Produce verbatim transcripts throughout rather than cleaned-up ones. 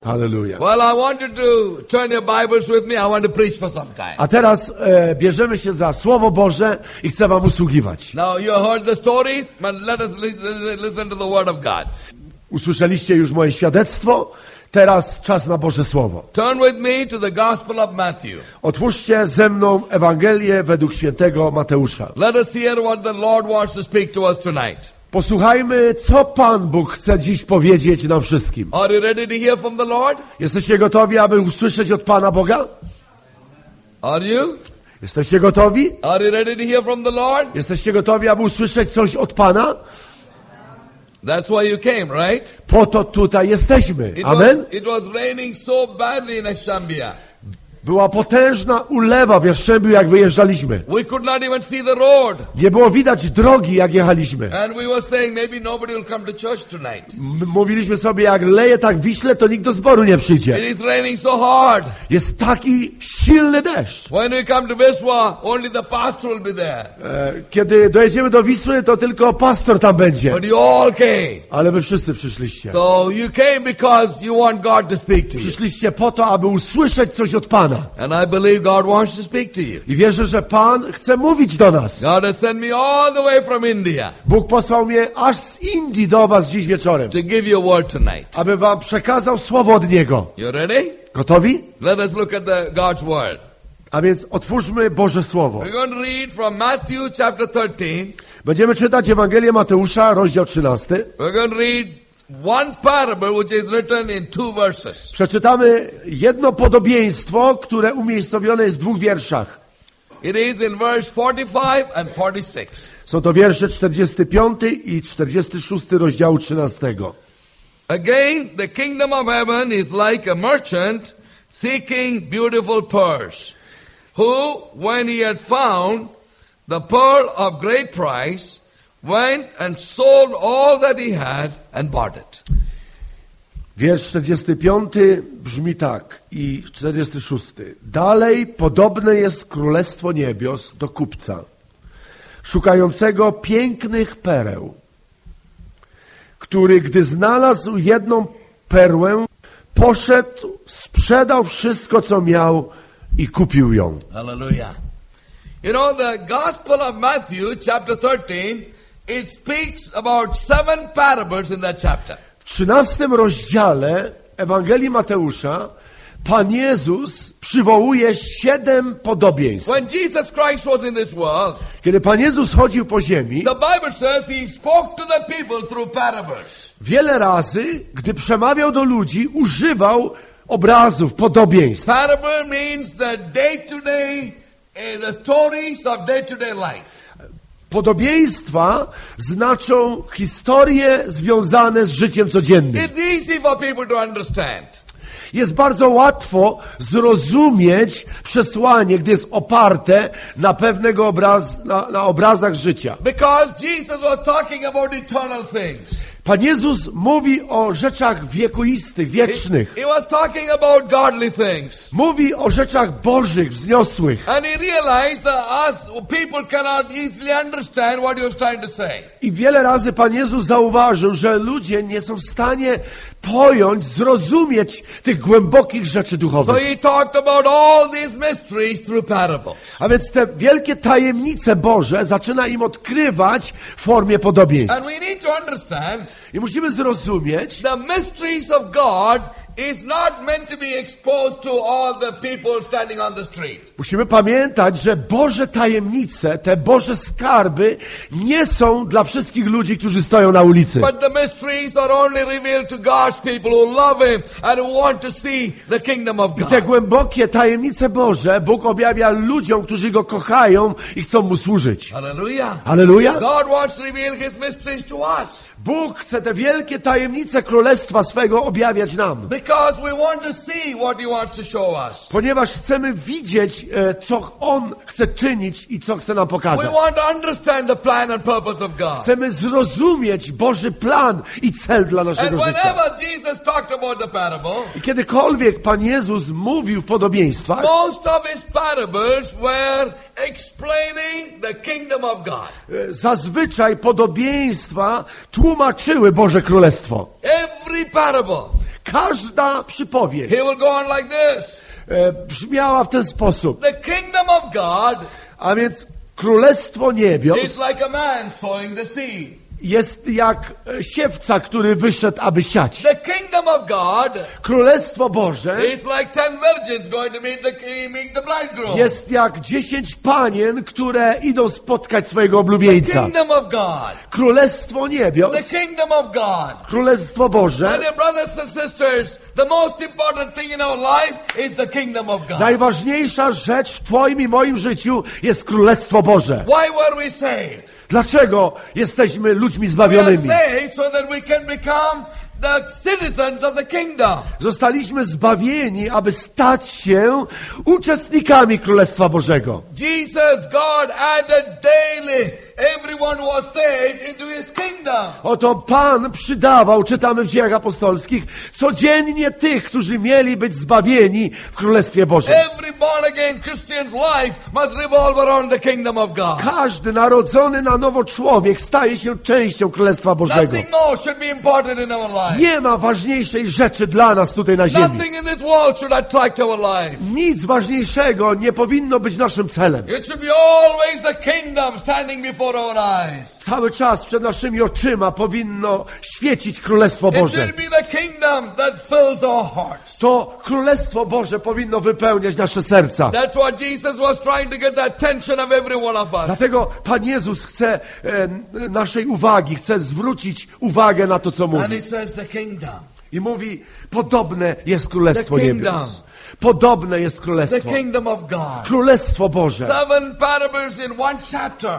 Hallelujah. Well, I want you to turn your Bibles with me. I want to preach for some time. A teraz e, bierzemy się za Słowo Boże i chcę wam usługiwać. Now, you heard the stories, but let us listen, listen to the Word of God. Usłyszeliście już moje świadectwo. Teraz czas na Boże Słowo. Turn with me to the Gospel of Matthew. Otwórzcie ze mną Ewangelię według świętego Mateusza. Let us hear what the Lord wants to speak to us tonight. Posłuchajmy, co Pan Bóg chce dziś powiedzieć nam wszystkim. Are you ready to hear from the Lord? Jesteście gotowi, aby usłyszeć od Pana Boga? Are you? Jesteście gotowi? Are you ready to hear from the Lord? Jesteście gotowi, aby usłyszeć coś od Pana? That's why you came, right? Po to tutaj jesteśmy. It Amen? was, it was raining so badly in Ashambia. Była potężna ulewa w Jastrzębiu, jak wyjeżdżaliśmy. We could not even see the road. Nie było widać drogi, jak jechaliśmy. And we were saying maybe nobody will come to church tonight. M- mówiliśmy sobie, jak leje tak Wiśle, to nikt do zboru nie przyjdzie. It is raining so hard. Jest taki silny deszcz. When we come to Viswa, only the pastor will be there. E, Kiedy dojedziemy do Wisły, to tylko pastor tam będzie. But you all came. Ale wy wszyscy przyszliście. So you came because you want God to speak to you. Przyszliście po to, aby usłyszeć coś od Pana. And I believe God wants to speak to you. I wierzę, że Pan chce mówić do nas. God has sent me all the way from India Bóg posłał mnie aż z Indii do was dziś wieczorem, to give you a word tonight. aby wam przekazał słowo od Niego. You ready? Gotowi? Let us look at the God's word. A więc otwórzmy Boże Słowo. We're going to read from Matthew chapter thirteen. Będziemy czytać Ewangelię Mateusza, rozdział trzynasty. We're going to read one parable which is written in two verses. Przeczytamy jedno podobieństwo, które umiejscowione jest w dwóch wierszach. It is in verse forty-five and forty-six. Są to wiersze czterdziesty piąty i czterdziesty szósty rozdziału trzynastego. Again, the kingdom of heaven is like a merchant seeking beautiful pearls, who, when he had found the pearl of great price, went and sold all that he had and bought it. Wiersz czterdziesty piąty brzmi tak i czterdziesty szósty. Dalej podobne jest Królestwo Niebios do kupca, szukającego pięknych pereł, który, gdy znalazł jedną perłę, poszedł, sprzedał wszystko, co miał i kupił ją. Hallelujah. You know, the Gospel of Matthew, chapter thirteen, it speaks about seven parables in that chapter. W trzynastym rozdziale Ewangelii Mateusza Pan Jezus przywołuje siedem podobieństw. When Jesus Christ was in this world, Kiedy Pan Jezus chodził po ziemi, the Bible says he spoke to the people through parables. wiele razy, gdy przemawiał do ludzi, używał obrazów, podobieństw. Parable means the day-to-day, uh, the stories of day-to-day life. Podobieństwa znaczą historie związane z życiem codziennym. It's easy for people to understand. Jest bardzo łatwo zrozumieć przesłanie, gdy jest oparte na pewnego obraz, na, na obrazach życia. Because Jesus was talking about eternal things. Pan Jezus mówi o rzeczach wiekuistych, wiecznych. He was talking about godly things. Mówi o rzeczach bożych, wzniosłych. And he realized that us people cannot easily understand what he was trying to say. I wiele razy Pan Jezus zauważył, że ludzie nie są w stanie pojąć, zrozumieć tych głębokich rzeczy So duchowych. he talked about all these mysteries through parables. A więc te wielkie tajemnice Boże zaczyna im odkrywać w formie podobieństw. And we need to understand I musimy zrozumieć, the mysteries of God is not meant to be exposed to all the people standing on the street. musimy pamiętać, że Boże tajemnice, te Boże skarby nie są dla wszystkich ludzi, którzy stoją na ulicy. But the mysteries are only revealed to God's people who love Him and who want to see the kingdom of I te God. głębokie tajemnice Boże Bóg objawia ludziom, którzy Go kochają i chcą Mu służyć. Hallelujah. Halleluja! God wants to reveal His mysteries to us Bóg chce te wielkie tajemnice Królestwa swego objawiać nam. because we want to see what He wants to show us. Ponieważ chcemy widzieć, e, co On chce czynić i co chce nam We pokazać. want to understand the plan and purpose of God. Chcemy zrozumieć Boży plan i cel dla And naszego życia. whenever Jesus talked about the parable, I kiedykolwiek Pan Jezus mówił w podobieństwach, most of His parables were explaining the kingdom of God. e, zazwyczaj podobieństwa tłumaczyły Boże Królestwo. Every parable Każda przypowieść he will go on like this. e, brzmiała w ten sposób. The kingdom of God A więc Królestwo Niebios is like a man sowing the seed. jest jak e, siewca, który wyszedł, aby siać. The kingdom of God Królestwo Boże is like ten virgins going to meet the, meet the bridegroom. jest jak dziesięć panien, które idą spotkać swojego The oblubieńca. kingdom of God. Królestwo The Niebios, kingdom of God. Królestwo My Boże, dear brothers and sisters, the most important thing in our life is the kingdom of God. najważniejsza rzecz w Twoim i moim życiu jest Królestwo Boże. Why were we saved? Dlaczego jesteśmy ludźmi We are zbawionymi? saved so that we can become the citizens of the kingdom. Zostaliśmy zbawieni, aby stać się uczestnikami Królestwa Bożego. Jesus, God added daily everyone was saved into his kingdom. Oto Pan przydawał, czytamy w Dziejach Apostolskich, codziennie tych, którzy mieli być zbawieni w Królestwie Bożym. Every born again Christian's life must revolve around the kingdom of God. Każdy narodzony na nowo człowiek staje się częścią Królestwa Bożego. Nothing more should be important in our life. Nie ma ważniejszej rzeczy dla nas tutaj na ziemi. Nothing in this world should attract our life. Nic ważniejszego nie powinno być naszym celem. It should be always the kingdom standing before our eyes. Cały czas przed naszymi oczyma powinno świecić Królestwo It Boże. should be the kingdom that fills our hearts. To Królestwo Boże powinno wypełniać nasze serca. That's what Jesus was trying to get the attention of every one of us. Dlatego Pan Jezus chce e, naszej uwagi, chce zwrócić uwagę na to, co And mówi. he says the kingdom. I mówi, podobne jest Królestwo The kingdom. Niebios. Podobne jest The Królestwo. kingdom of God. Królestwo Boże. Seven parables in one chapter.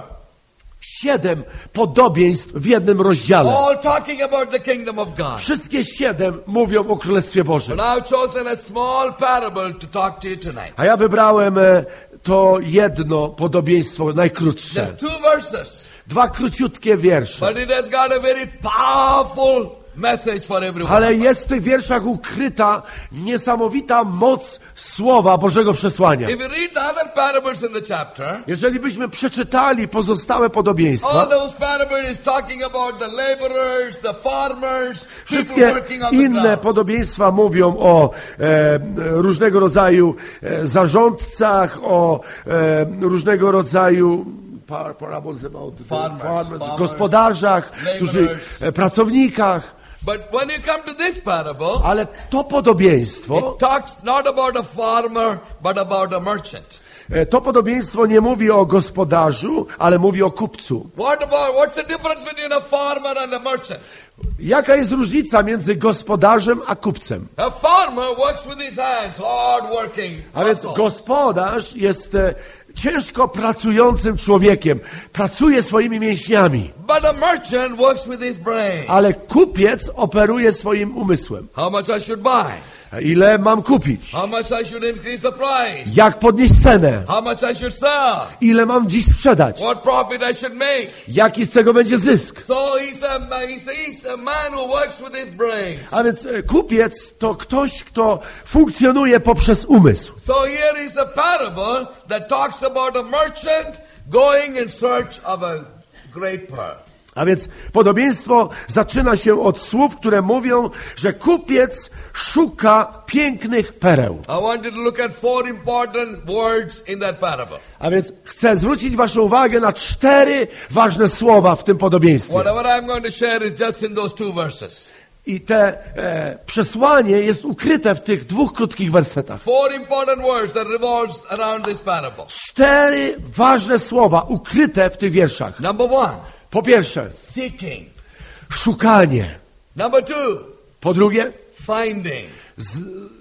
Siedem podobieństw w jednym rozdziale. All talking about the kingdom of God. Wszystkie siedem mówią o Królestwie Bożym. But I've chosen a small parable to talk to you tonight. A ja wybrałem e, to jedno podobieństwo, najkrótsze. Just two verses. Dwa króciutkie wiersze. But it has got a very powerful message for everyone. Ale jest w tych wierszach ukryta niesamowita moc Słowa Bożego przesłania. If you read the other parables in the chapter, Jeżeli byśmy przeczytali pozostałe all podobieństwa, those parables is talking about the laborers, the farmers, people wszystkie working on the inne ground. podobieństwa mówią o e, różnego rodzaju e, zarządcach, o e, różnego rodzaju par- parables about the Farmers, farmers, gospodarzach, którzy, laborers. e, pracownikach. But when you come to this parable, Ale to podobieństwo, it talks not about a farmer, but about a merchant. e, to podobieństwo nie mówi o gospodarzu, ale mówi o kupcu. What about, what's the difference between a farmer and a merchant? Jaka jest różnica między gospodarzem a kupcem? A farmer works with his hands, hard working. A więc muscle. gospodarz jest e, ciężko pracującym człowiekiem. Pracuje swoimi mięśniami. But a merchant works with his brain. Ale kupiec operuje swoim umysłem. How much I should buy? Ile mam kupić? How much I should increase the price? Jak podnieść cenę? How much I should sell? Ile mam dziś sprzedać? What profit I should make? Jaki z tego będzie zysk? So he's a, he's, he's a man who works with his brain. A więc e, kupiec to ktoś, kto funkcjonuje poprzez umysł. So here is a parable that talks about a merchant going in search of a great pearl. A więc podobieństwo zaczyna się od słów, które mówią, że kupiec szuka pięknych pereł. I want you to look at four important words in that parable. A więc chcę zwrócić waszą uwagę na cztery ważne słowa w tym podobieństwie. Whatever I'm going to share is just in those two verses. I te e, przesłanie jest ukryte w tych dwóch krótkich wersetach. Four important words that revolves around this parable. Cztery ważne słowa ukryte w tych wierszach. Number one, Po pierwsze, seeking. szukanie. Number two, Po drugie, finding. z, e,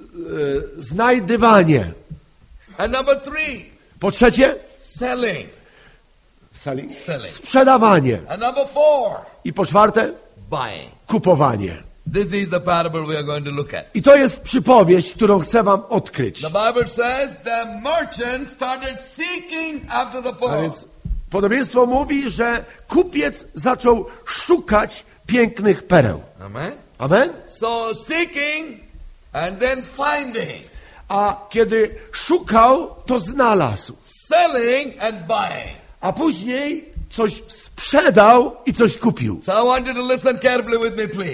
znajdywanie. And number three, Po trzecie, selling. selling, Selling. sprzedawanie. And number four, I po czwarte, buying. kupowanie. This is the parable we are going to look at. I to jest przypowieść, którą chcę wam odkryć. The Bible says the merchant started seeking after the A pearl. więc podobieństwo mówi, że kupiec zaczął szukać pięknych pereł. Amen. Amen? So seeking and then finding. A kiedy szukał, to znalazł. Selling and buying. A później coś sprzedał i coś kupił. So I want you to listen carefully with me, please.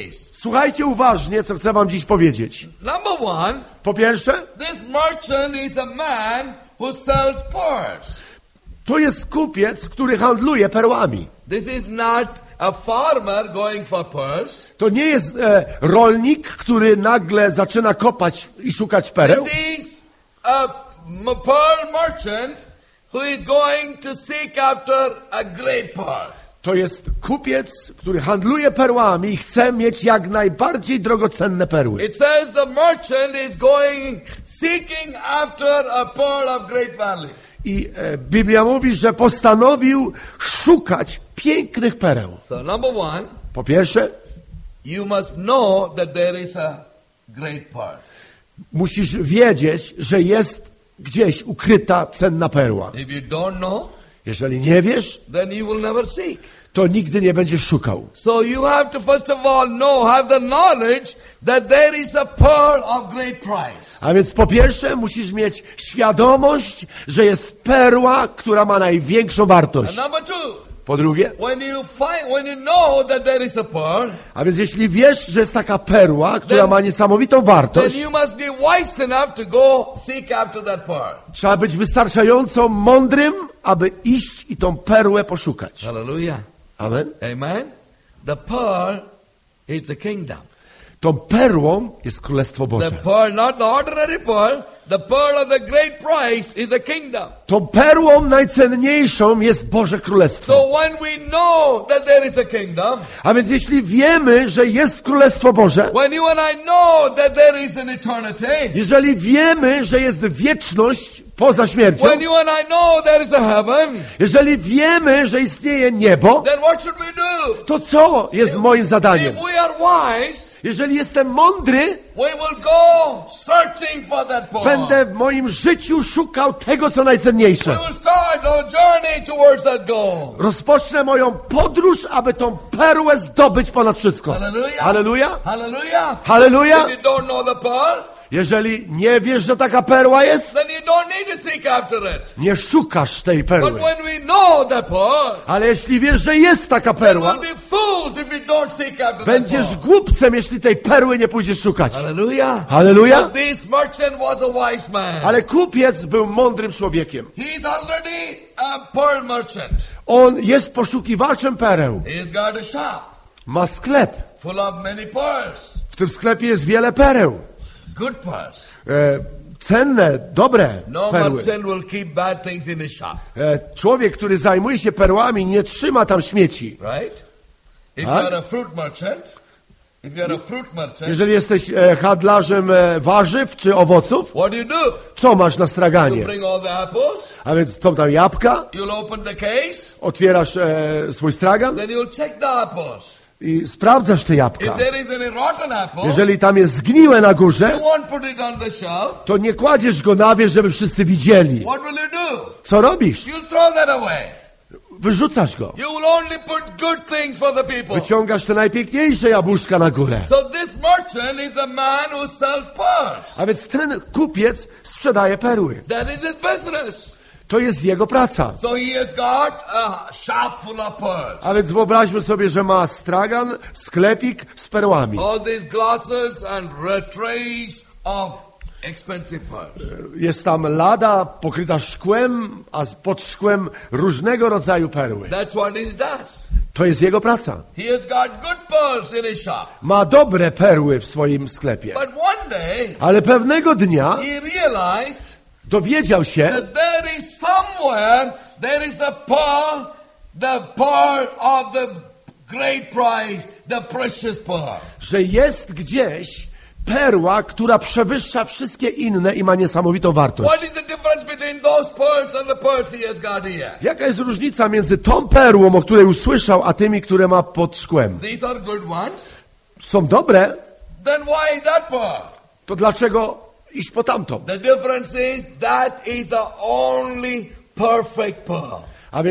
Słuchajcie uważnie, co chcę wam dziś powiedzieć. Number one, Po pierwsze, this merchant is a man who sells pearls. to jest kupiec, który handluje perłami. This is not a farmer going for pearls. To nie jest e, rolnik, który nagle zaczyna kopać i szukać pereł. This is a m- pearl merchant who is going to seek after a great pearl. To jest kupiec, który handluje perłami i chce mieć jak najbardziej drogocenne perły. It says the merchant is going seeking after a pearl of great value. I e, Biblia mówi, że postanowił szukać pięknych pereł. So number one, Po pierwsze, you must know that there is a great pearl. musisz wiedzieć, że jest gdzieś ukryta cenna perła. If you don't know, Jeżeli nie wiesz, then you will never seek. to nigdy nie będziesz szukał. So you have to first of all know, have the knowledge that there is a pearl of great price. A więc po pierwsze musisz mieć świadomość, że jest perła, która ma największą And wartość. number two, Po drugie, when you find, when you know that there is a pearl, a więc jeśli wiesz, że jest taka perła, która ma niesamowitą then wartość, you must be wise enough to go seek after that pearl. trzeba być wystarczająco mądrym, aby iść i tą perłę poszukać. Hallelujah. Amen. Amen. The pearl is the kingdom. Tą perłą jest Królestwo The Boże. pearl, not the ordinary pearl, the pearl of the great price is the kingdom. Tą perłą najcenniejszą jest Boże Królestwo. So when we know that there is a kingdom, A więc jeśli wiemy, że jest Królestwo Boże, when you and I know that there is an eternity, jeżeli wiemy, że jest wieczność poza śmiercią, when you and I know there is a heaven, jeżeli wiemy, że istnieje niebo, then what should we do? to co jest moim zadaniem? If we are wise, Jeżeli jestem mądry, we will go searching for that pearl. będę w moim życiu szukał tego, co najcenniejsze. We will start our journey towards that goal. Rozpocznę moją podróż, aby tą perłę zdobyć ponad wszystko. Hallelujah. Halleluja. Hallelujah. Halleluja. If you don't know the pearl, Jeżeli nie wiesz, że taka perła jest, then you don't need to seek after it. nie szukasz tej But perły. when we know the pearl, Ale jeśli wiesz, że jest taka then perła, we'll be fools if we don't seek after that będziesz pearl. głupcem, jeśli tej perły nie pójdziesz szukać. Hallelujah. Halleluja. But this merchant was a wise man. Ale kupiec był mądrym człowiekiem. He's already a pearl merchant. On jest poszukiwaczem pereł. He's got a shop Ma sklep. full of many pearls. W tym sklepie jest wiele pereł. Good pearls. E, cenne, dobre No perły. merchant will keep bad things in his shop. E, człowiek, który zajmuje się perłami, nie trzyma tam śmieci. Right? If Huh? you're a fruit merchant, if you're a fruit merchant, Jeżeli jesteś e, handlarzem e, warzyw czy owoców, what do you do? co masz na You straganie? bring all the apples, A więc są tam jabłka, you'll open the case, otwierasz e, swój stragan then you'll check the apples. i sprawdzasz te jabłka. If there is any rotten apple, Jeżeli tam jest zgniłe na you górze, won't put it on the shelf. to nie kładziesz go na wierzch, żeby wszyscy widzieli. What will you do? Co robisz? You'll throw that away. Wyrzucasz go. You will only put good things for the people. Wyciągasz te najpiękniejsze jabłuszka na górę. So this merchant is a man who sells pearls. A więc ten kupiec sprzedaje perły. That is his business. To jest jego praca. So he has got a shop full of pearls. A więc wyobraźmy sobie, że ma stragan, sklepik z perłami. All these glasses and trays of expensive pearls. Jest tam lada pokryta szkłem, a pod szkłem różnego rodzaju perły. That's what he does. To jest jego praca. He has got good pearls in his shop. Ma dobre perły w swoim sklepie. But one day, Ale pewnego dnia he realized dowiedział się, that there is somewhere, there is a pearl, the pearl of the great price, the precious pearl. że jest gdzieś perła, która przewyższa wszystkie inne i ma niesamowitą wartość. What is the difference between those pearls and the pearls he has got here? Jaka jest różnica między tą perłą, o której usłyszał, a tymi, które ma pod szkłem? These are good ones. Są dobre, Then why that pearl? to dlaczego iść po tamtą? The difference is that is the only perfect pearl. A więc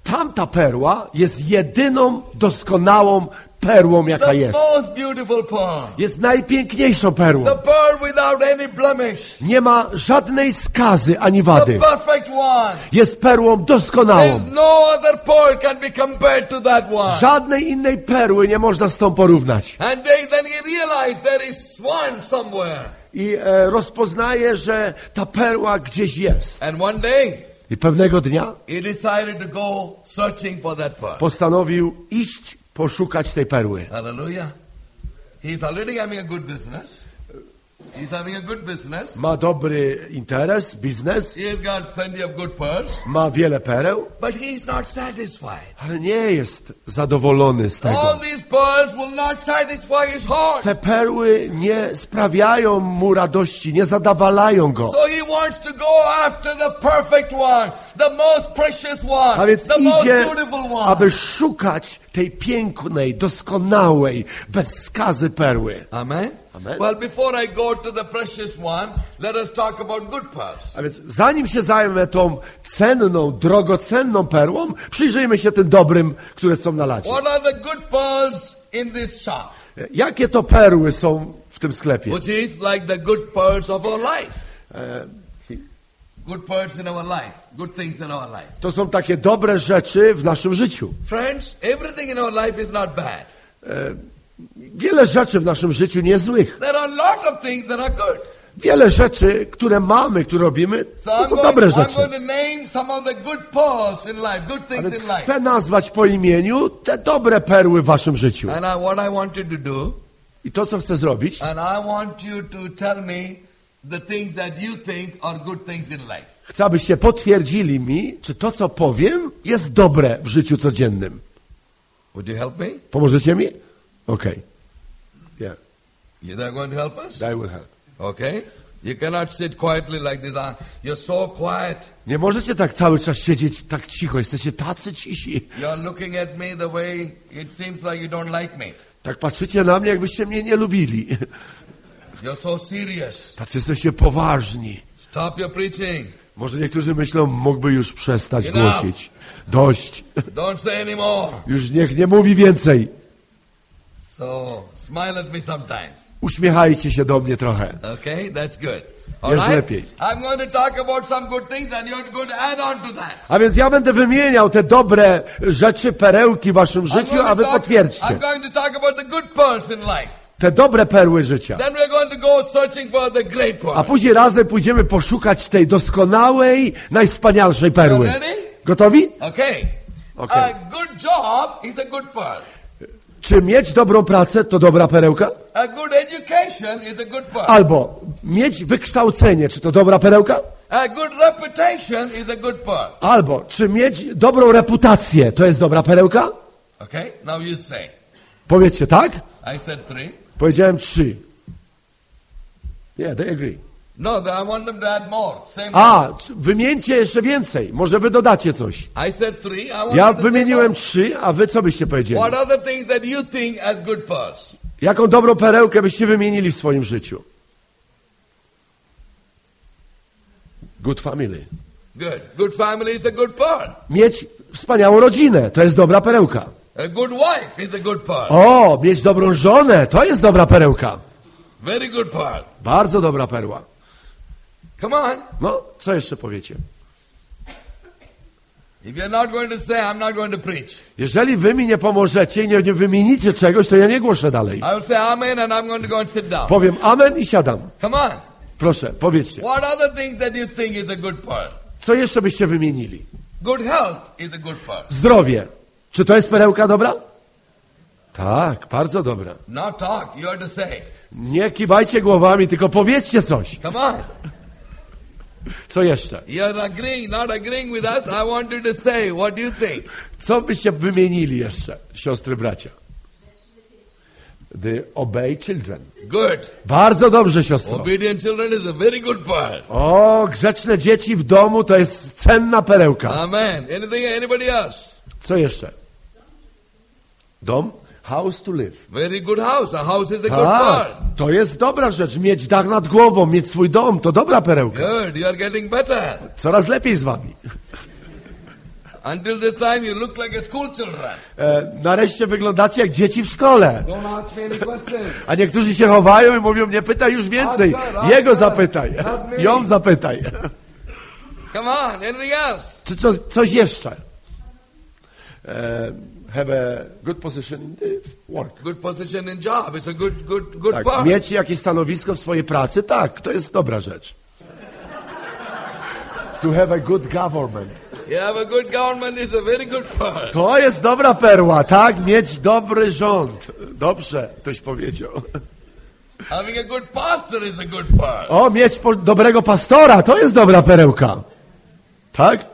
tamta perła jest jedyną doskonałą perłą, jaka The jest. most beautiful pearl. Jest najpiękniejszą perłą. The pearl without any blemish. Nie ma żadnej skazy ani The wady. perfect one. Jest perłą doskonałą. There's no other pearl can be compared to that one. Żadnej innej perły nie można z tą porównać. And they, then he realized there is one somewhere. I e, rozpoznaje, że ta perła gdzieś jest. And one day, I pewnego dnia he decided to go searching for that pearl. postanowił iść poszukać tej perły. Hallelujah. He's already having a good business. He's having a good business. Ma dobry interes, biznes, He has got plenty of good pearls. ma wiele pereł, But he's not satisfied. ale nie jest zadowolony z All tego. these pearls will not satisfy his heart. Te perły nie sprawiają mu radości, nie zadowalają go. So he wants to go after the perfect one, the most precious one, A więc the most idzie, beautiful one. aby szukać tej pięknej, doskonałej, bez skazy perły. Amen? Amen. Well, before I go to the precious one, let us talk about good pearls. A więc zanim się zajmę tą cenną, drogocenną perłą, przyjrzyjmy się tym dobrym, które są na lacie. What are the good pearls in this shop? Jakie to perły są w tym sklepie? Which is like the good pearls of our life. E, Good pearls in our life. Good things in our life. To są takie dobre rzeczy w naszym życiu. Friends, everything in our life is not bad. Wiele rzeczy w naszym życiu nie jest złych. There are a lot of things that are good. Wiele rzeczy, które mamy, które robimy, So to I'm są going, dobre I'm rzeczy. going to name some of the good pearls in life, good A things więc in life. chcę nazwać po imieniu te dobre perły w waszym życiu. And I, what I want you to do, I to, co chcę zrobić, and I want you to tell me the things that you think are good things in life. chcę, abyście potwierdzili mi, czy to, co powiem, jest dobre w życiu codziennym. Would you help me? Pomożecie mi? Okej. Yeah, You are going to help us? I will help. Okay. You cannot sit quietly like this. Uh, You're so quiet. Nie możecie tak cały czas siedzieć tak cicho, jesteście tacy cisi. You're looking at me the way it seems like you don't like me. Tak patrzycie na mnie, jakbyście mnie nie lubili. You're so serious. Tacy jesteście poważni. Stop your preaching. Może niektórzy myślą, mógłby już przestać Enough. głosić. Dość. Don't say anymore. Już niech nie mówi więcej. So smile at me sometimes. Uśmiechajcie się do mnie trochę. Okay, that's good. All Jest right. lepiej. I'm going to talk about some good things, and you're going to add on to that. A więc ja będę wymieniał te dobre rzeczy, perełki w waszym I'm życiu, going a to wy talk- potwierdźcie. I'm going to talk about the good pearls in life. Te dobre perły życia. Then we're going to go searching for the great A pearl. później razem pójdziemy poszukać tej doskonałej, najwspanialszej perły. You ready? Gotowi? Okay. Okay. A good job is a good pearl. Czy mieć dobrą pracę to dobra perełka? A good education is a good pearl. Albo mieć wykształcenie, czy to dobra perełka? A good reputation is a good pearl. Albo czy mieć dobrą reputację, to jest dobra perełka? Okay, now you say. Powiedzcie tak? I said three. Powiedziałem trzy. Yeah, they agree. No, I want them to add more. Same. A, wymieńcie jeszcze więcej. Może wy dodacie coś. I said three. I want Ja them to say wymieniłem more. trzy, a wy co byście powiedzieli? What are the things that you think as good pearls? Jaką dobrą perełkę byście wymienili w swoim życiu? Good family. Good. Good family is a good pearl. Mieć wspaniałą rodzinę, to jest dobra perełka. A good wife is a good pearl. O, mieć dobrą żonę, to jest dobra perełka. Very good pearl. Bardzo dobra perła. Come on. No, co jeszcze powiecie? If you're not going to say, I'm not going to preach. Jeżeli wy mi nie pomożecie i nie, nie wymienicie czegoś, to ja nie głoszę dalej. I will say amen and I'm going to go and sit down. Powiem amen i siadam. Come on. Proszę, powiedzcie. What are the things that you think is a good pearl? Co jeszcze byście wymienili? Good health is a good pearl. Zdrowie. Czy to jest perełka dobra? Tak, bardzo dobra. Not talk, you have to say it. Nie kiwajcie głowami, tylko powiedzcie coś. Come on. Co jeszcze? You're agreeing, not agreeing with us. I want you to say what you think. Co byście wymienili jeszcze, siostry, bracia? The obey children. Good. Bardzo dobrze, siostro. Obedient children is a very good pearl. O, grzeczne dzieci w domu to jest cenna perełka. Amen. Anything, anybody else? Co jeszcze? Dom? House to live. Very good house. A house is a good Tak, pearl. to jest dobra rzecz. Mieć dach nad głową, mieć swój dom, to dobra perełka. Good. You are getting better. Coraz lepiej z wami. Until this time you look like a school children. E, nareszcie wyglądacie jak dzieci w szkole. Don't ask me any questions. A niektórzy się chowają i mówią, nie pytaj już więcej. Jego zapytaj. Ją zapytaj. Come on, anything else? Czy co, coś jeszcze? E, have a good position in the work. Good position in job. It's a good, good, good Tak, part. mieć jakieś stanowisko w swojej pracy, tak, to jest dobra rzecz. To have a good government. You have a good government is a very good part. To jest dobra perła, tak? Mieć dobry rząd. Dobrze, ktoś powiedział. Having a good pastor is a good part. O, mieć po- dobrego pastora, to jest dobra perełka. Tak?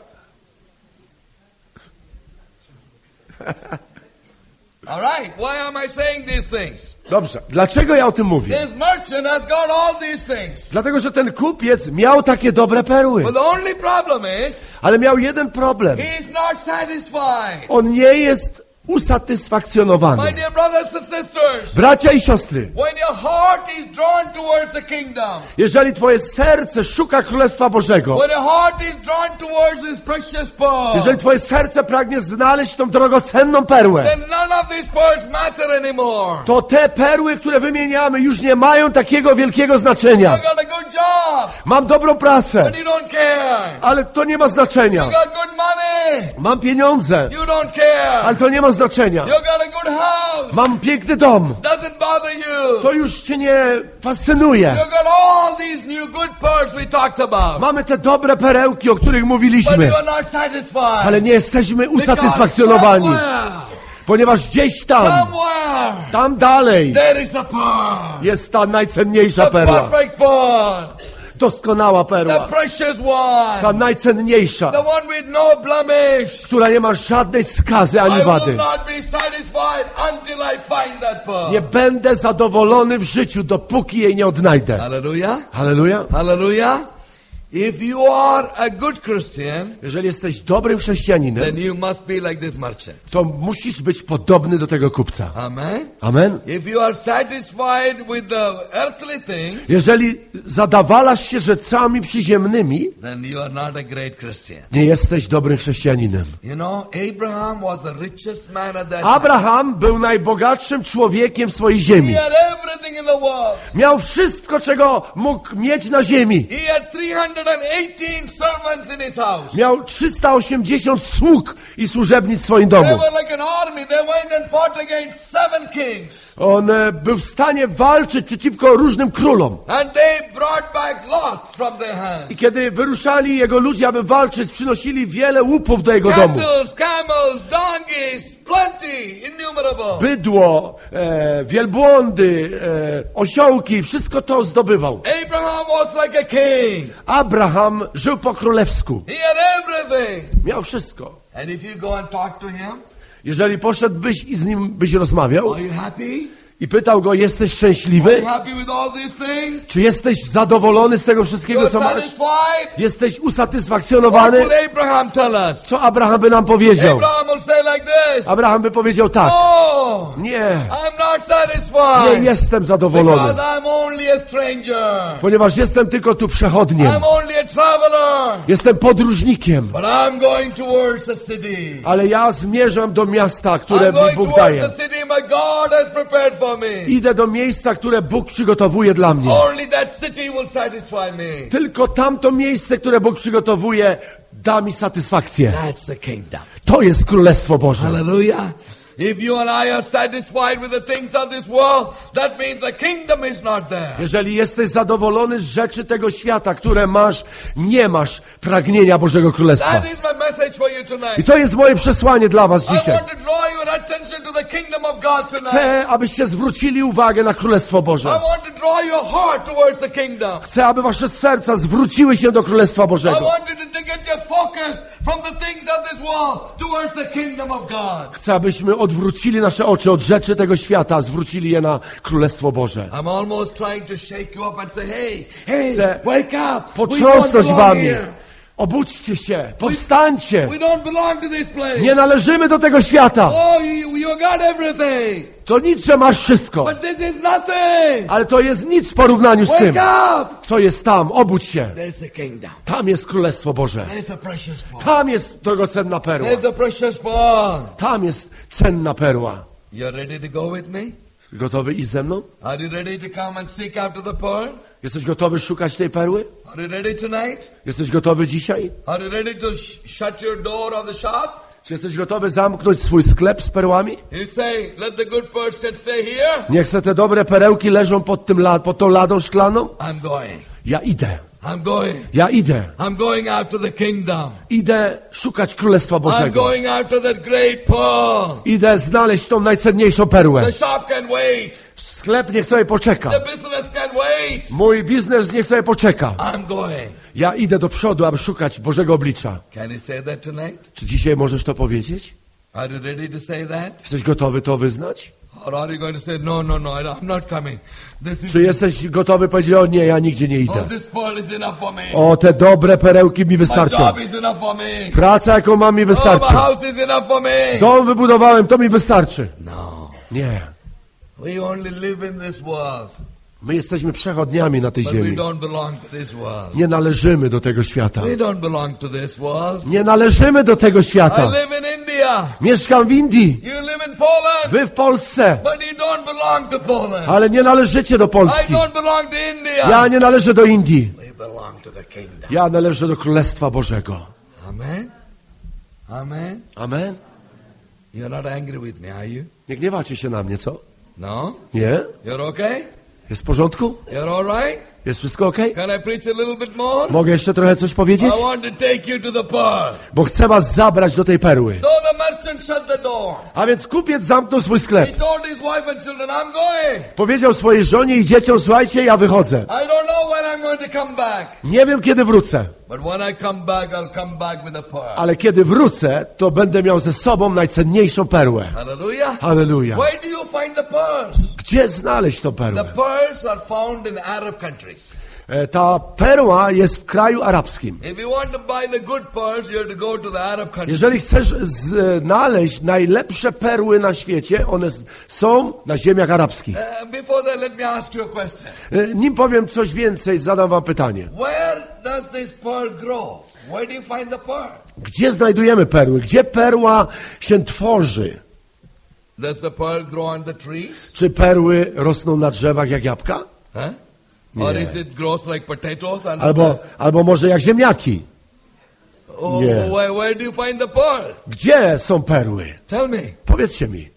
All right. Why am I saying these things? Dobrze. Dlaczego ja o tym mówię? This merchant has got all these things. Dlatego, że ten kupiec miał takie dobre perły. But the only problem is Ale miał jeden problem. he is not satisfied. On nie jest My usatysfakcjonowany. dear brothers and sisters, Bracia i siostry, when your heart is drawn towards the kingdom, jeżeli twoje serce szuka Królestwa Bożego, when your heart is drawn towards His precious pearl, jeżeli twoje serce pragnie znaleźć tą drogocenną perłę, then none of these pearls matter anymore. to te perły, które wymieniamy, już nie mają takiego wielkiego znaczenia. You got a good job, Mam dobrą pracę, but you don't care. ale to nie ma znaczenia. You got good money, Mam pieniądze, you don't care. ale to nie ma znaczenia. You got a good house, Mam piękny dom, doesn't bother you. to już cię nie fascynuje. You got all these new good pearls we talked about, Mamy te dobre perełki, o których but mówiliśmy, you are not satisfied. ale nie jesteśmy Because usatysfakcjonowani, somewhere, ponieważ gdzieś tam, somewhere, tam dalej there is a pearl, jest ta najcenniejsza the perła, perfect pearl, doskonała the perła, precious ta one, najcenniejsza, the one with no blemish. która nie ma żadnej skazy ani I will wady. not be satisfied until I find that pearl. Nie będę zadowolony w życiu, dopóki jej nie odnajdę. Hallelujah. Halleluja. Hallelujah. If you are a good Christian, Jeżeli jesteś dobrym chrześcijaninem, then you must be like this merchant. to musisz być podobny do tego kupca. Amen. Amen. If you are satisfied with the earthly things, Jeżeli zadawalasz się rzeczami przyziemnymi, then you are not a great Christian. nie jesteś dobrym chrześcijaninem. You know, Abraham was the richest man at that time. Abraham był najbogatszym człowiekiem w swojej He ziemi. had everything in the world. Miał wszystko, czego mógł mieć na ziemi. He had three hundred eighteen servants in his house. Miał trzysta osiemdziesiąt sług i służebnic w swoim They domu. were like an army. They went and fought against seven kings. On e, był w stanie walczyć przeciwko różnym królom. And they brought back lots from their hands. I kiedy wyruszali jego ludzie, aby walczyć, przynosili wiele łupów do jego domu. Cattle, camels, donkeys, plenty, innumerable. Bydło, e, wielbłądy, e, osiołki, wszystko to zdobywał. Abraham was like a king. Abraham żył po królewsku. He had everything. Miał wszystko. And if you go and talk to him, Jeżeli poszedłbyś i z nim byś rozmawiał are you happy? i pytał go, jesteś Are szczęśliwy? you happy with all these things? Czy jesteś zadowolony z tego wszystkiego, You're co masz? satisfied? Jesteś What usatysfakcjonowany? would Abraham tell us? Co Abraham by nam powiedział? Abraham will say like this. Abraham by powiedział tak. Oh, Nie, I'm not nie satisfied. jestem zadowolony, Because I'm only a stranger. ponieważ jestem tylko tu przechodniem. I'm only a traveler. Jestem podróżnikiem, But I'm going towards a city. ale ja zmierzam do miasta, które I'm mi going Bóg towards daje. a city my God has prepared for me. Idę do miejsca, które Bóg przygotowuje dla mnie. Only that city will satisfy me. Tylko tamto miejsce, które Bóg przygotowuje, da mi satysfakcję. That's the kingdom. To jest Królestwo Boże. Hallelujah. If you and I are satisfied with the things of this world, that means the kingdom is not there. Jeżeli jesteś zadowolony z rzeczy tego świata, które masz, nie masz pragnienia Bożego Królestwa. That is my message for you I tonight. to jest moje przesłanie dla was I dzisiaj. want to draw your attention to the kingdom of God tonight. Chcę, abyście zwrócili uwagę na Królestwo I Boże. want to draw your heart towards the kingdom. Chcę, aby wasze serca zwróciły się do Królestwa I Bożego. want you to, to get your focus from the things of this world towards the kingdom of God. Chcę, abyśmy odwrócili nasze oczy od rzeczy tego świata, a zwrócili je na Królestwo Boże. I'm almost trying to shake you up and say, hey, hey, Chcę wake up. We potrząsnąć don't belong wami, here. Obudźcie się, powstańcie. We don't belong to this place. Nie należymy do tego świata. Oh, you, you got everything. To nic, że masz wszystko. But this is nothing. Ale to jest nic w porównaniu z tym, Wake up. co jest tam. Obudź się. There's the kingdom. Tam jest Królestwo Boże. There's a precious pearl. Tam jest drogocenna perła. There's a precious pearl. Tam jest cenna perła. You're ready to go with me? Gotowy iść ze mną? Are you ready to come and seek after the pearl? Jesteś gotowy szukać tej perły? Are you ready tonight? Jesteś gotowy dzisiaj? Are you ready to sh- shut your door of the shop? Czy jesteś gotowy zamknąć swój sklep z perłami? You say, let the good pearls can stay here. Niech se te dobre perełki leżą pod, tym la- pod tą ladą szklaną? I'm going. Ja idę. I'm going. Ja idę. I'm going after the kingdom. Idę szukać Królestwa I'm Bożego. going after that great pearl. Idę znaleźć tą najcenniejszą perłę. The shop can wait. Sklep niech sobie poczeka. The business can wait. Mój biznes niech sobie poczeka. I'm going. Ja idę do przodu, aby szukać Bożego oblicza. Can you say that tonight? Czy dzisiaj możesz to powiedzieć? Are you ready to say that? Jesteś gotowy to wyznać? Or are you going to say, no, no, no, I don't- I'm not coming. This is, Czy jesteś gotowy powiedzieć, o nie, ja nigdzie nie oh, idę. this pearl is enough for me. O, te dobre perełki mi My wystarczą. job is enough for me. Praca, jaką mam, mi Oh, my wystarczy. house is enough for me. Dom wybudowałem, to mi wystarczy. No. Nie. We only live in this world. My jesteśmy przechodniami na tej But we ziemi. don't belong to this world. Nie należymy do tego świata. We don't belong to this world. Nie należymy do tego I świata. live in India. Mieszkam w Indii, You live in Poland. wy w Polsce, But you don't belong to Poland. ale nie należycie do I Polski. don't belong to India. Ja nie należę do Indii. We belong to the kingdom. Ja należę do Królestwa Bożego. Amen. Amen. Amen. You're not angry with me, are you? Nie gniewacie się na mnie, co? No? Nie? You're okay? Jest w porządku? You're all right? Jest wszystko okej? Can I preach a little bit more? Mogę jeszcze trochę coś powiedzieć? I want to take you to the pearl. Bo chcę was zabrać do tej perły. So the merchant shut the door. A więc kupiec zamknął swój He sklep. told his wife and children, I'm going. Powiedział swojej żonie i dzieciom, słuchajcie, ja wychodzę. I don't know when I'm going to come back. Nie wiem, kiedy wrócę, But when I come back, I'll come back with a pearl. ale kiedy wrócę, to będę miał ze sobą najcenniejszą perłę. Hallelujah. Halleluja. Where do you find the pearls? Gdzie znaleźć tą The perłę? pearls are found in Arab countries. E, Ta perła jest w kraju arabskim. If you want to buy the good pearls, you have to go to the Arab countries. Jeżeli chcesz znaleźć najlepsze perły na świecie, one s- są na ziemiach arabskich. Uh, before that, let me ask you a question. E, Nim powiem coś więcej, zadam wam pytanie. Where does this pearl grow? Where do you find the pearl? Gdzie znajdujemy perły? Gdzie perła się tworzy? Does the pearl grow on the trees? Czy perły rosną na drzewach jak jabłka? Huh? Or Nie. is it grows like potatoes? And Albo, albo może jak ziemniaki? oh, Nie. where, where do you find the pearl? Gdzie są perły? Tell me. Powiedzcie mi.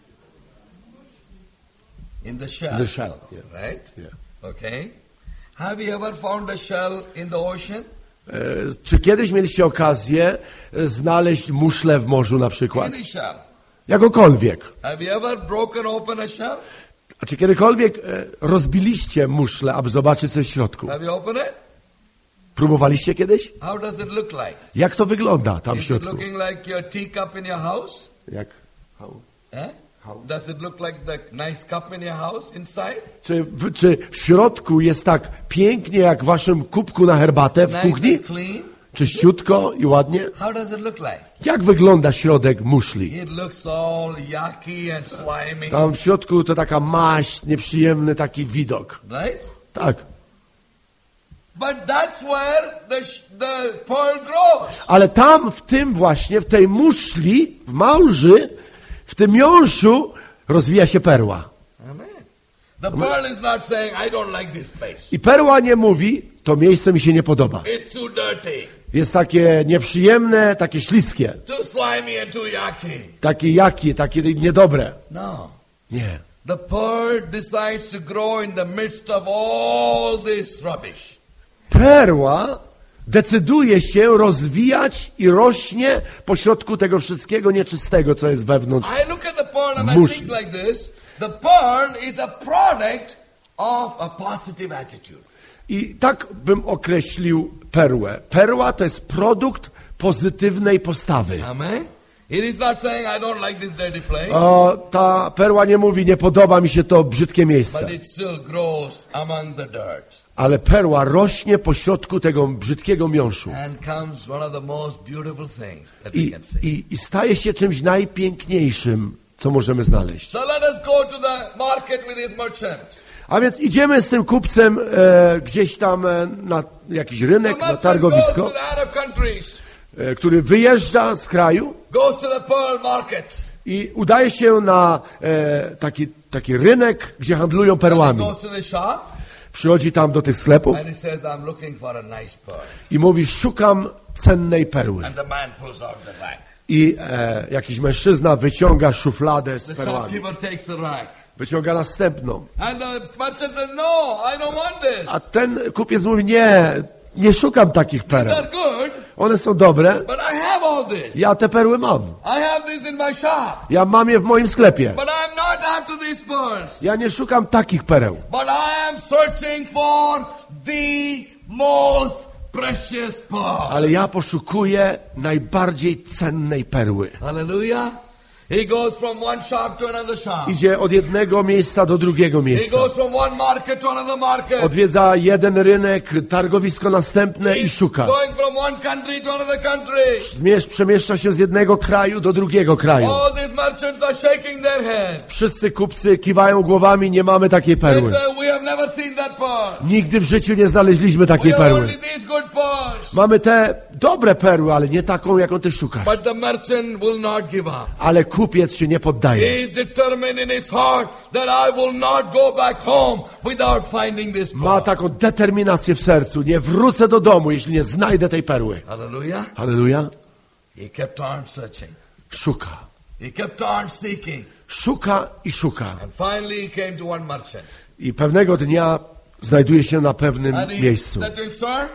In the shell. The shell, yeah. Right? Yeah. Okay. Have you ever found a shell in the ocean? E, Czy kiedyś mieliście okazję e, znaleźć muszlę w morzu na przykład? Any shell. Jakokolwiek. Have you ever broken open a shell? A czy kiedykolwiek e, rozbiliście muszlę, aby zobaczyć coś w środku? Have you opened it? Próbowaliście kiedyś? How does it look like? Jak to wygląda tam w Is it środku? looking like your teacup in your house? Jak? Eh? How? Does it look like the nice cup in your house inside? Czy, w, czy w środku jest tak pięknie jak w waszym kubku na herbatę w Nice kuchni? and clean? Czyściutko i ładnie? How does it look like? Jak wygląda środek muszli? It looks all yucky and slimy. Tam w środku to taka maść, nieprzyjemny taki widok. Right? Tak. But that's where the, sh- the pearl grows. Ale tam w tym właśnie, w tej muszli, w małży, w tym miąższu rozwija się perła. Amen. The pearl is not saying, I don't like this place. I perła nie mówi, to miejsce mi się nie podoba. It's too dirty, Jest takie nieprzyjemne, takie śliskie, too slimy and too yucky. takie jakie, takie niedobre. No. Nie. The pearl decides to grow in the midst of all this rubbish. Perła decyduje się rozwijać i rośnie pośrodku tego wszystkiego nieczystego, co jest wewnątrz. I look at the pearl and I Muszli. think like this. The pearl is a product of a positive attitude. I tak bym określił perłę. Perła to jest produkt pozytywnej postawy. Amen. It is not saying I don't like this dirty place, O, ta perła nie mówi, nie podoba mi się to brzydkie miejsce. but it still grows among the dirt Ale perła rośnie pośrodku tego brzydkiego miąższu. and comes one of the most beautiful things that we I, can see. i, I staje się czymś najpiękniejszym, co możemy znaleźć. So let us go to the market with this merchant. A więc idziemy z tym kupcem e, gdzieś tam e, na jakiś The rynek, na merchant goes targowisko, to the Arab countries, e, który wyjeżdża z kraju goes to the pearl market, i udaje się na e, taki, taki rynek, gdzie handlują and perłami. goes to the shop, Przychodzi tam do tych sklepów and he says, I'm looking for a nice pearl. i mówi, szukam cennej perły. And the man pulls out the rack. I e, jakiś mężczyzna wyciąga szufladę z The perłami. shopkeeper takes the rack. Wyciąga następną. And the merchant says, no, I don't want this. A ten kupiec mówi, nie, nie szukam takich pereł. They're good, One są dobre. but I have all this. Ja te perły mam. I have this in my shop. Ja mam je w moim sklepie. But I'm not after these pearls. Ja nie szukam takich pereł. But I am searching for the most precious pearl. Ale ja poszukuję najbardziej cennej perły. Hallelujah. He goes from one shop to another shop. Idzie od jednego miejsca do drugiego He miejsca. goes from one market to another market. Odwiedza jeden rynek, targowisko następne i He's szuka. going from one country to another country. Zmierz, przemieszcza się z jednego kraju do drugiego kraju. All these merchants are shaking their head. Wszyscy kupcy kiwają głowami, nie mamy takiej They perły. say, we have never seen that pearl. Nigdy w życiu nie znaleźliśmy We takiej have perły. only these good pearls. Mamy te dobre perły, ale nie taką, jaką ty szukasz. But the merchant will not give up. Ale kupiec się nie poddaje. He is determined in his heart that I will not go back home without finding this Ma pearl. taką determinację w sercu. Nie wrócę do domu, jeśli nie znajdę tej perły. Hallelujah. Halleluja. He kept on searching. Szuka. He kept on seeking. Szuka i szuka. And finally he came to one merchant. I pewnego dnia znajduje się na pewnym And he miejscu. said to him, sir,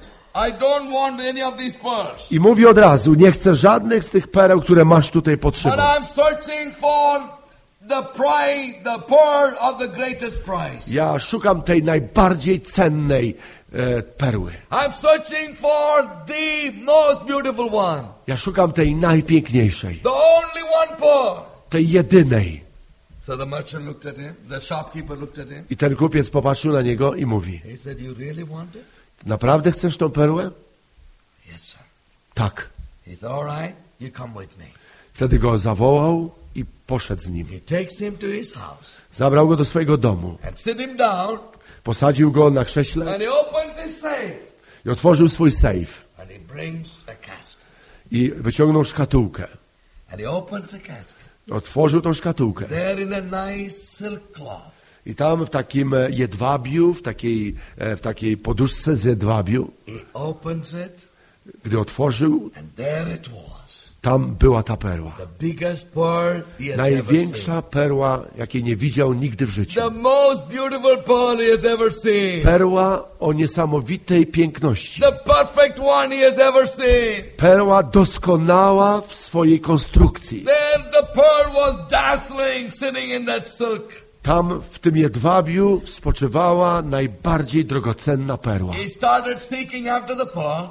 I don't want any of these pearls. I mówi od razu, nie chcę żadnych z tych pereł, które masz tutaj pod But szybą. I'm searching for the prize, the pearl of the greatest price. Ja szukam tej najbardziej cennej e, perły. I'm searching for the most beautiful one. Ja szukam tej najpiękniejszej, The only one pearl. tej jedynej. So the merchant looked at him, the shopkeeper looked at him. I ten kupiec popatrzył na niego i mówi, He said, you really want it? naprawdę chcesz tą perłę? Yes, sir. Tak. He said, all right, you come with me. Wtedy go zawołał i poszedł z nim. He takes him to his house Zabrał go do swojego domu. and sit him down, Posadził go na krześle and he opens his safe i otworzył swój sejf. and he brings a casket. I wyciągnął szkatułkę. And he opens a casket. Otworzył tą szkatułkę. There in a nice silk cloth. I tam w takim e, jedwabiu, w takiej, e, w takiej poduszce z jedwabiu, He opens it, gdy otworzył, and there it was. tam była ta perła. The biggest pearl he has ever Największa perła, jakiej nie widział nigdy w seen. życiu. The most beautiful pearl he has ever seen. Perła o niesamowitej piękności. The perfect one he has ever seen. Perła doskonała w swojej konstrukcji. There the pearl was dazzling sitting in that silk. Tam w tym jedwabiu spoczywała najbardziej drogocenna perła. He started seeking after the pearl.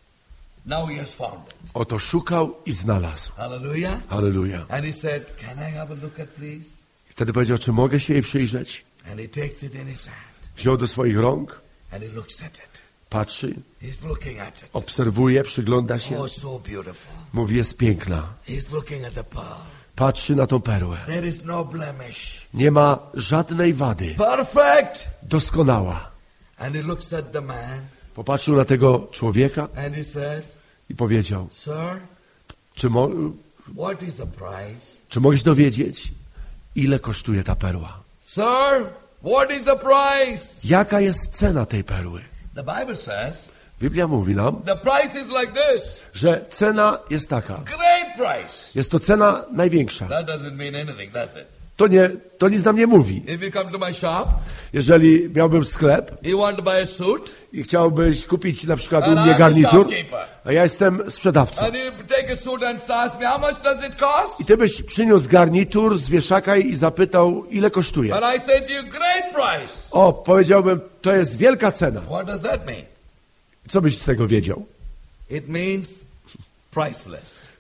Now he has found it. Oto szukał i znalazł. Hallelujah. Halleluja. And he said, can I have a look at please? Wtedy powiedział, czy mogę się jej przyjrzeć? And he takes it in his hand. Wziął do swoich rąk, And he looks at it. patrzy, He's looking at it. obserwuje, przygląda się. Oh, so beautiful. Mówi, jest piękna. He's looking at the pearl. Patrzy na tą perłę. There is no blemish. Nie ma żadnej wady. Perfect. Doskonała. And he looks at the man Popatrzył na tego człowieka and he says, i powiedział, sir, czy, mo what is the price? czy mogłeś dowiedzieć, ile kosztuje ta perła? Sir, what is the price? Jaka jest cena tej perły? The Bible says, Biblia mówi nam, the price is like this. że cena jest taka. Great price. Jest to cena największa. That doesn't mean anything, does it? To, nie, to nic nam nie mówi. If you come to my shop, Jeżeli miałbym sklep you want to buy a suit, i chciałbyś kupić na przykład u and mnie I'm the garnitur, shopkeeper, a ja jestem sprzedawcą. and you take a suit and ask me, how much does it cost? I ty byś przyniósł garnitur z wieszaka i zapytał, ile kosztuje. And I say to you, great price. O, powiedziałbym, to jest wielka cena. What does that mean? Co byś z tego wiedział? It means priceless.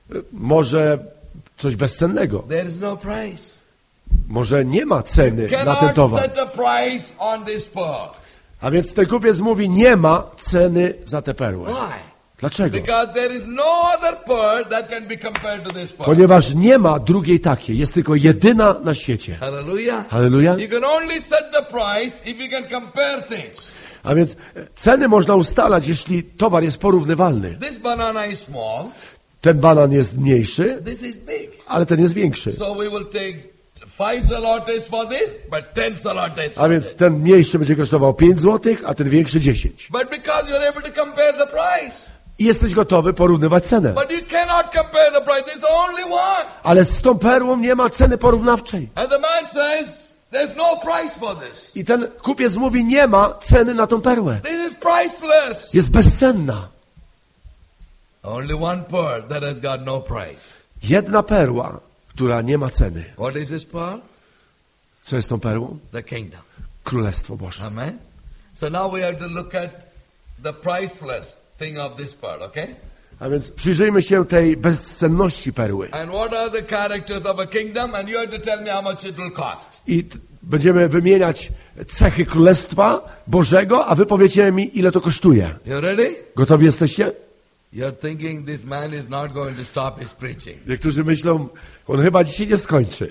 Może coś bezcennego. There is no price. Może nie ma ceny na ten Cannot towar. set a price on this pearl. A więc ten kupiec mówi, nie ma ceny za tę perłę. Why? Dlaczego? Because there is no other pearl that can be compared to this pearl. Ponieważ nie ma drugiej takiej. Jest tylko jedyna na świecie. Hallelujah. Halleluja. You can only set the price if you can compare things. A więc ceny można ustalać, jeśli towar jest porównywalny. This banana is small, Ten banan jest mniejszy, this is big. ale ten jest większy. So we will take five zalotes for this, but ten zalotes A for więc this. ten mniejszy będzie kosztował pięć złotych, a ten większy dziesięć. But because you're able to compare the price. I jesteś gotowy porównywać cenę. But you cannot compare the price. There's only one. Ale z tą perłą nie ma ceny porównawczej. And the man says, there's no price for this. I ten kupiec mówi, nie ma ceny na tą perłę. This is priceless. Jest bezcenna. Only one pearl that has got no price. Jedna perła, która nie ma ceny. What is this pearl? Co jest tą perłą? The kingdom. Królestwo Boże. Amen. So now we have to look at the priceless thing of this pearl, okay? A więc przyjrzyjmy się tej bezcenności perły. And what are the characters of a kingdom? And you have to tell me how much it will cost. I t- będziemy wymieniać cechy Królestwa Bożego, a wy powiecie mi, ile to kosztuje. You ready? Gotowi jesteście? You're thinking this man is not going to stop his preaching. Niektórzy myślą, on chyba dzisiaj nie skończy.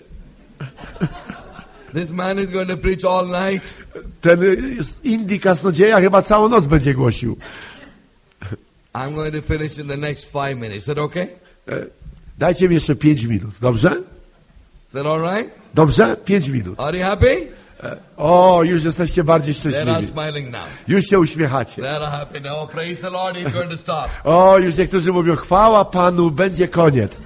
This man is going to preach all night. Ten jest Indii Kasnodzieja chyba całą noc będzie głosił. I'm going to finish in the next five minutes. Is that okay? E, Dajcie mi jeszcze pięć minut, dobrze? Is that all right? Dobrze? Pięć minut. Are you happy? E, O, już jesteście bardziej They are szczęśliwi. smiling now. Już się uśmiechacie. They are happy now. Oh, praise the Lord, he's going to stop. O, już niektórzy mówią, chwała Panu, będzie koniec.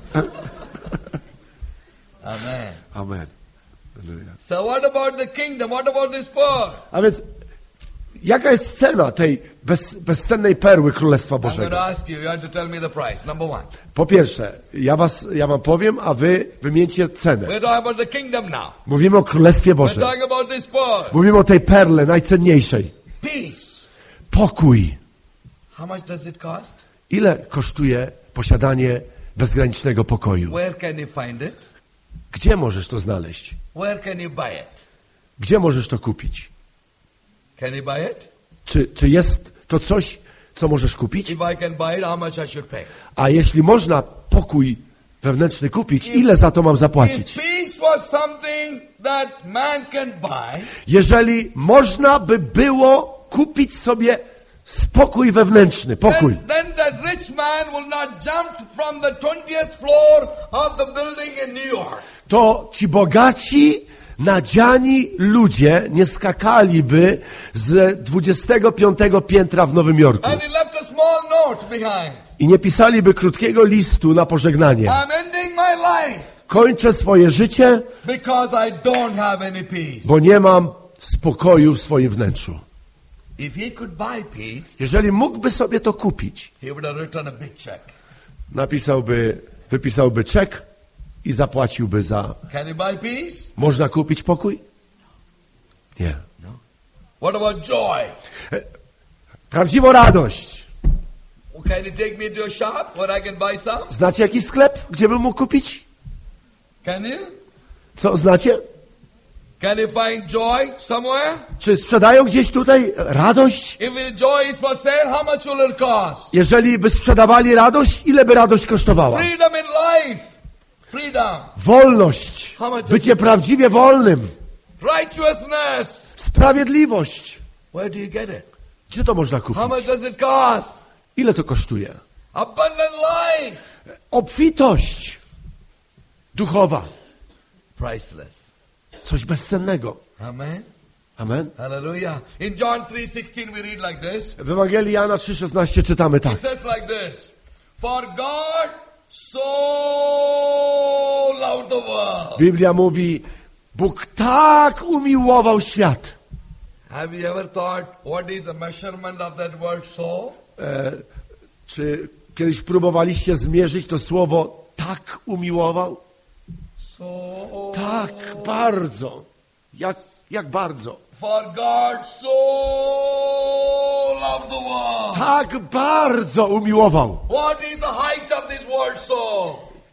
Amen. Amen. Halleluja. So what about the kingdom? What about this pearl? A więc, jaka jest cena tej bez, bezcennej perły Królestwa I'm going Bożego? to ask you. You have to tell me the price. Number one. Po pierwsze, ja, was, ja wam powiem, a wy wymieńcie cenę. We're talking about the kingdom now. Mówimy o Królestwie We're Bożym. talking about this pearl. Mówimy o tej perle najcenniejszej. Peace. Pokój. How much does it cost? Ile kosztuje posiadanie bezgranicznego pokoju? Where can you find it? Gdzie możesz to znaleźć? Where can you buy it? Gdzie możesz to kupić? Can you buy it? Czy, czy jest to coś, co możesz kupić? If I can buy it, how much I should pay? A jeśli można pokój wewnętrzny kupić, ile za to mam If zapłacić? peace was something that man can buy, Jeżeli można by było kupić sobie spokój wewnętrzny, pokój, then, then that rich man will not jump from the twentieth floor of the building in New York. to ci bogaci, nadziani ludzie nie skakaliby z dwudziestego piątego piętra w Nowym Jorku And he left a small note behind. i nie pisaliby krótkiego listu na pożegnanie. I'm ending my life Kończę swoje życie, because I don't have any peace. bo nie mam spokoju w swoim wnętrzu. If he could buy peace, Jeżeli mógłby sobie to kupić, he would have written a big check. napisałby, wypisałby czek i zapłaciłby za... Can you buy peace? Można kupić pokój? Nie. What about joy? Prawdziwą radość. Can you take me to a shop where I can buy some? Znacie jakiś sklep, gdzie bym mógł kupić? Can you? Co, znacie? Can you find joy somewhere? Czy sprzedają gdzieś tutaj radość? If the joy is for sale, how much will it cost? Jeżeli by sprzedawali radość, ile by radość kosztowała? Freedom in life. Freedom. Wolność. How much Bycie prawdziwie wolnym. Righteousness. Sprawiedliwość. Where do you get it? Gdzie to można How much kupić? does it cost? Ile to kosztuje? Abundant life. Obfitość duchowa. Priceless. Coś bezcennego. Amen. Amen. Hallelujah. In John three sixteen we read like this. W Ewangelii Jana trzy szesnaście czytamy tak. It says like this. For God so loved the world. Biblia mówi, Bóg tak umiłował świat. Have you ever thought what is the measurement of that word so? E, czy kiedyś próbowaliście zmierzyć to słowo tak umiłował? So. Tak, bardzo. Jak, jak bardzo? For God so loved the world. Tak bardzo umiłował. What is the height of this word so?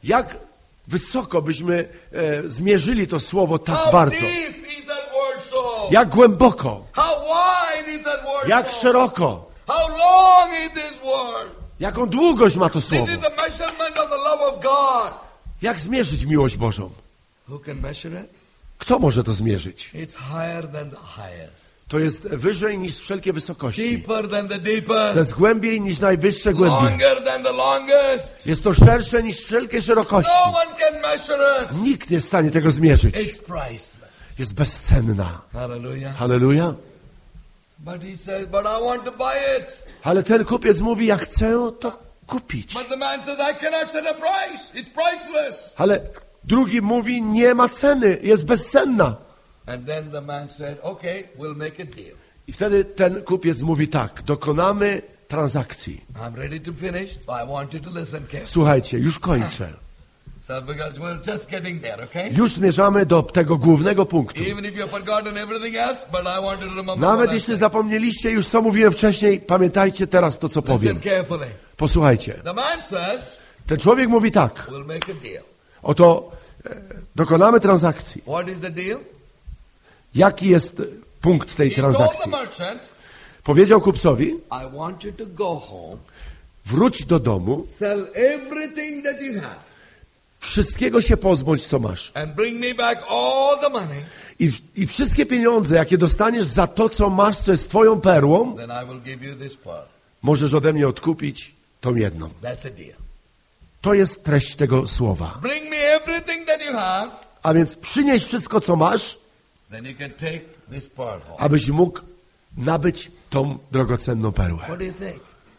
Jak wysoko byśmy e, zmierzyli to słowo tak How bardzo? deep is that word so? Jak głęboko? How wide is that word Jak so? szeroko? How long is this word? Jaką długość ma to This słowo? is the measurement of the love of God. Jak zmierzyć miłość Bożą? Who can measure it? Kto może to zmierzyć? It's higher than the highest. To jest wyżej niż wszelkie wysokości. Deeper than the To deepest. jest głębiej niż najwyższe głębie. Longer than the longest. Jest to szersze niż wszelkie szerokości. No one can measure it. Nikt nie jest w stanie tego zmierzyć. It's priceless. Jest bezcenna. Hallelujah. Halleluja. But he says, but I want to buy it. Ale ten kupiec mówi, ja chcę to kupić. But the man says, I cannot set a price. It's priceless. Ale drugi mówi, nie ma ceny, jest bezcenna. And then the man said, okay, we'll make a deal. I wtedy ten kupiec mówi tak, dokonamy transakcji. I'm ready to finish. I want you to listen carefully. Słuchajcie, już kończę. So because we're just getting there, okay? Już zmierzamy do tego głównego punktu. Even if you've forgotten everything else, but I want you to remember Nawet what I jeśli said. zapomnieliście już co mówiłem wcześniej, pamiętajcie teraz to, co Listen powiem. carefully. Posłuchajcie. The man says, Ten człowiek mówi tak, we'll make a deal. oto e, dokonamy transakcji. What is the deal? Jaki jest e, punkt tej He told the transakcji? merchant, Powiedział kupcowi, I want you to go home, wróć do domu, sell everything that you have, wszystkiego się pozbądź, co masz. and bring me back all the money. I, I wszystkie pieniądze, jakie dostaniesz za to, co masz, co jest twoją perłą, Then I will give you this pearl. możesz ode mnie odkupić tą jedną. That's a deal. To jest treść tego słowa. Bring me everything that you have, A więc przynieś wszystko, co masz, then you can take this pearl home. abyś mógł nabyć tą drogocenną perłę. What do you think?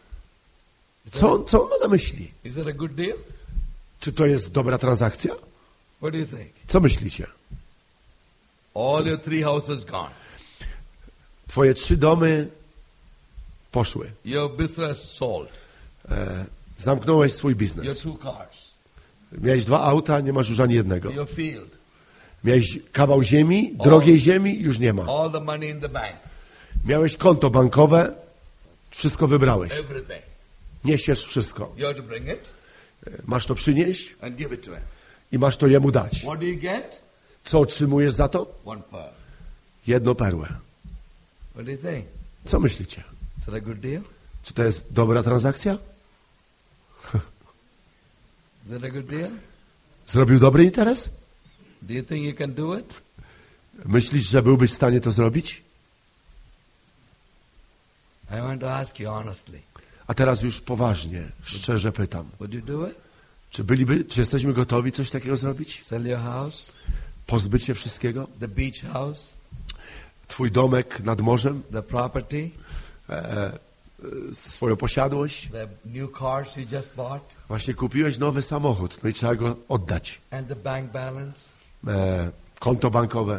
Co, co on ma na myśli? Is it a good deal? Czy to jest dobra transakcja? What do you think? Co myślicie? All your three houses gone. Twoje trzy domy poszły. Your business sold. E, zamknąłeś swój Your biznes. two cars. Miałeś dwa auta, nie masz już ani jednego. Your field. Miałeś kawał ziemi, drogiej ziemi, już nie ma. All the money in the bank. Miałeś konto bankowe, wszystko wybrałeś. Everything. Niesiesz wszystko. You have to bring it E, masz to przynieść and give it to him. i masz to jemu dać. What do you get? Co otrzymujesz za to? One pearl. Jedną perłę. What do you think? Co myślicie? Is it a good deal? Czy to jest dobra transakcja? Is it a good deal? Zrobił dobry interes? Do you think you can do it? Myślisz, że byłbyś w stanie to zrobić? I want to ask you honestly. A teraz już poważnie, szczerze pytam. Would you do it? Czy byliby, czy jesteśmy gotowi coś takiego zrobić? Sell your house? Pozbyć się wszystkiego? The beach house? Twój domek nad morzem? The property? E, e, swoją posiadłość? The new cars you just bought? Właśnie kupiłeś nowy samochód, no i trzeba go oddać. And the bank balance? E, konto bankowe.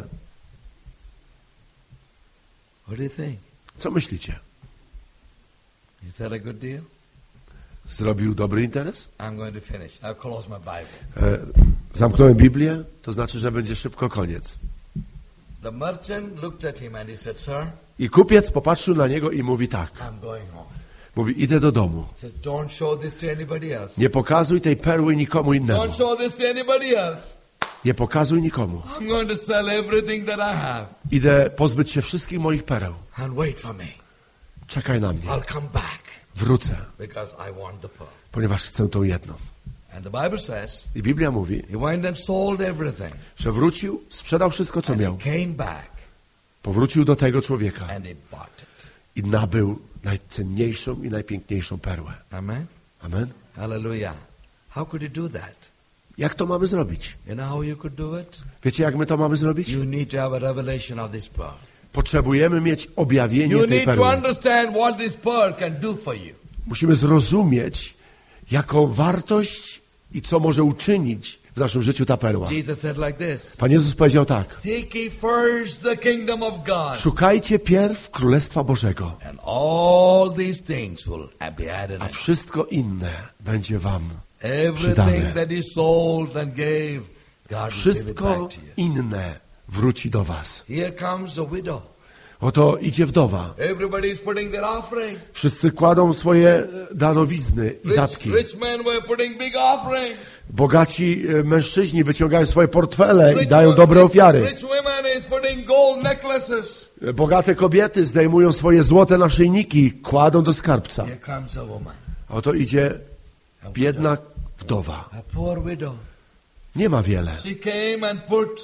What do you think? Co myślicie? Is that a good deal? Zrobił dobry interes? I'm going to finish. I'll close my Bible. E, zamknąłem Biblię, to znaczy, że będzie szybko koniec. The merchant looked at him and he said, Sir, I kupiec popatrzył na niego i mówi tak. I'm going home. Mówi, idę do domu. He says, don't show this to anybody else. Nie pokazuj tej perły nikomu innemu. Don't show this to anybody else. Nie pokazuj nikomu. I'm going to sell everything that I have Idę pozbyć się wszystkich moich pereł. and wait for me. Czekaj na mnie. I'll come back Wrócę, because I want the pearl. ponieważ chcę tą jedną. And the Bible says I Biblia mówi, he went and sold everything. że wrócił, sprzedał wszystko, co And miał. he came back Powrócił do tego człowieka and he bought it. i nabył najcenniejszą i najpiękniejszą perłę. Amen. Amen. Hallelujah. How could he do that? Jak to mamy zrobić? You know how you could do it? Wiecie, jak my to mamy zrobić? You need to have a revelation of this pearl. Potrzebujemy mieć objawienie You tej need to perły. understand what this pearl can do for you. Musimy zrozumieć, jaką wartość i co może uczynić w naszym życiu ta perła. Jesus said like this. Pan Jezus powiedział tak. Seek ye first the kingdom of God, Szukajcie pierw Królestwa Bożego, and all these things will be added. a wszystko inne będzie wam Everything przydane. that he sold and gave, God will give it Wszystko back to you. inne wróci do was. Here comes a widow. Oto idzie wdowa. Everybody is putting their offering. Wszyscy kładą swoje darowizny i Rich, datki. rich men were putting big offering. Bogaci e, mężczyźni wyciągają swoje portfele i Rich, dają dobre rich, ofiary. rich women is putting gold necklaces. Bogate kobiety zdejmują swoje złote naszyjniki, kładą do skarbca. Here comes a woman, Oto idzie biedna wdowa. a poor widow. Nie ma wiele. She came and put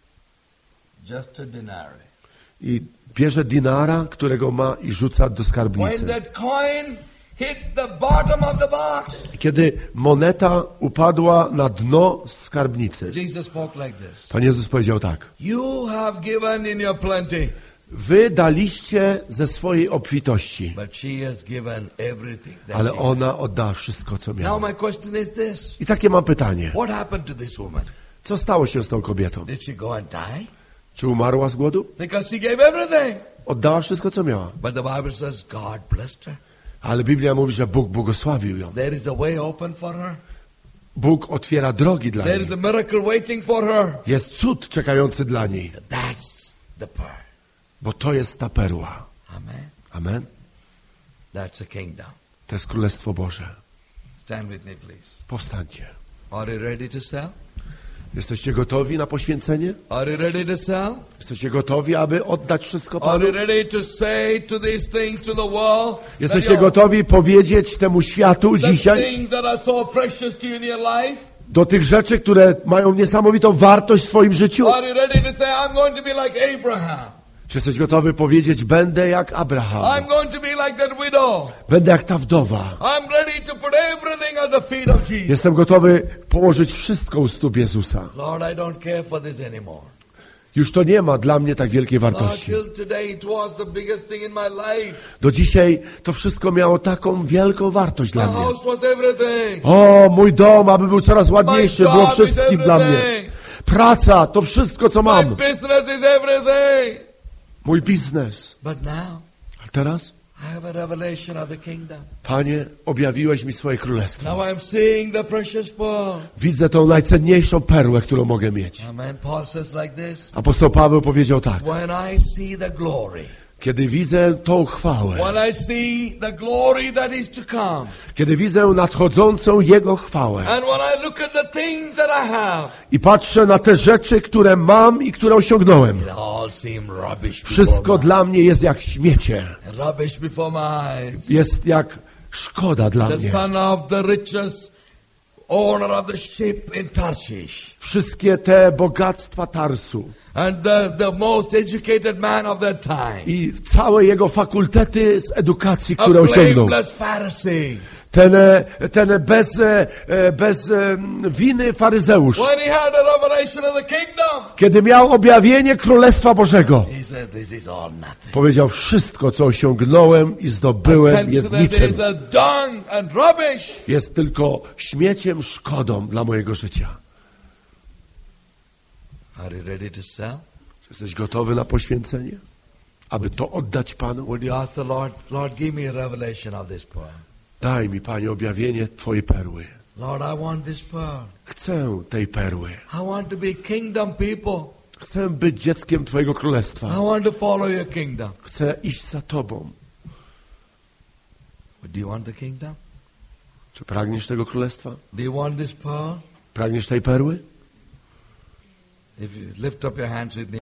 just a denarius. I bierze dinara, którego ma i rzuca do When skarbnicy. that coin hit the bottom of the box, Kiedy moneta upadła na dno skarbnicy, Jesus spoke like this. Pan Jezus powiedział tak. You have given in your plenty, Wy daliście ze swojej obfitości, but she has given everything that ale she ona oddała wszystko, co Now miała. my question is this. I takie mam pytanie. What happened to this woman? Co stało się z tą kobietą? Did she go and die? Czy umarła z głodu? Because she gave everything. Oddała wszystko, co miała. But the Bible says God blessed her. Ale Biblia mówi, że Bóg błogosławił ją. There is a way open for her. Bóg otwiera drogi dla There niej. is a miracle waiting for her. Jest cud czekający dla niej, That's the pearl. bo to jest ta perła. Amen. Amen. That's the kingdom. To jest Królestwo Boże. Stand with me, please. Powstańcie. Are you ready to sell? Jesteście gotowi na poświęcenie? Are you ready to sell? Jesteście gotowi, aby oddać wszystko Are Panu? you ready to say to these things to the world? Jesteście that your- gotowi powiedzieć temu światu the dzisiaj things that are so precious to you in your life? do tych rzeczy, które mają niesamowitą wartość w Twoim życiu? Are you ready to say, I'm going to be like Abraham? Czy jesteś gotowy powiedzieć, będę jak Abraham, I'm going to be like that widow. będę jak ta wdowa. I'm ready to put everything at the feet of Jesus. Jestem gotowy położyć wszystko u stóp Jezusa. Lord, I don't care for this anymore. Już to nie ma dla mnie tak wielkiej Lord, wartości. till today it was the biggest thing in my life. Do dzisiaj to wszystko miało taką wielką wartość My dla mnie. house was everything. O, mój dom, aby był coraz My ładniejszy, było job is wszystkim dla mnie. everything. Praca, to wszystko, co My mam. business is everything. Mój biznes. But now A teraz? I have a revelation of the kingdom. Panie, objawiłeś mi swoje królestwo. Now I'm seeing the precious pearl. Widzę tą najcenniejszą perłę, którą mogę mieć. Amen. Paul says like this. Apostoł Paweł powiedział tak. When I see the glory, Kiedy widzę tą chwałę, when I see the glory that is to come, kiedy widzę nadchodzącą Jego chwałę and when I look at the things that I have, i patrzę na te rzeczy, które mam i które osiągnąłem, it all seem rubbish before wszystko my, dla mnie jest jak śmiecie. rubbish before my eyes. Jest jak szkoda dla The mnie. son of the richest owner of the ship in Tarshish, Wszystkie te bogactwa Tarsu and the, the most educated man of that time, i całe jego fakultety z edukacji, a które osiągnął. blameless Pharisee. Ten, e, ten bez, e, bez e, winy faryzeusz, When he had a revelation of the kingdom, kiedy miał objawienie Królestwa Bożego, he said, this is all nothing. powiedział, wszystko, co osiągnąłem i zdobyłem, jest Consider this niczym. a dung and rubbish. Jest tylko śmieciem, szkodą dla mojego życia. Are you ready to sell? Jesteś gotowy na poświęcenie? Aby to oddać Panu? Would you ask the Lord, Lord, give me a revelation of this pearl. Daj mi, Panie, objawienie Twojej perły. Lord, I want this pearl. Chcę tej perły. I want to be kingdom people. Chcę być dzieckiem Twojego I Królestwa. want to follow your kingdom. Chcę iść za Tobą. But do you want the kingdom? Czy pragniesz tego Królestwa? Do you want this pearl? Pragniesz tej perły? If you lift up your hands with me.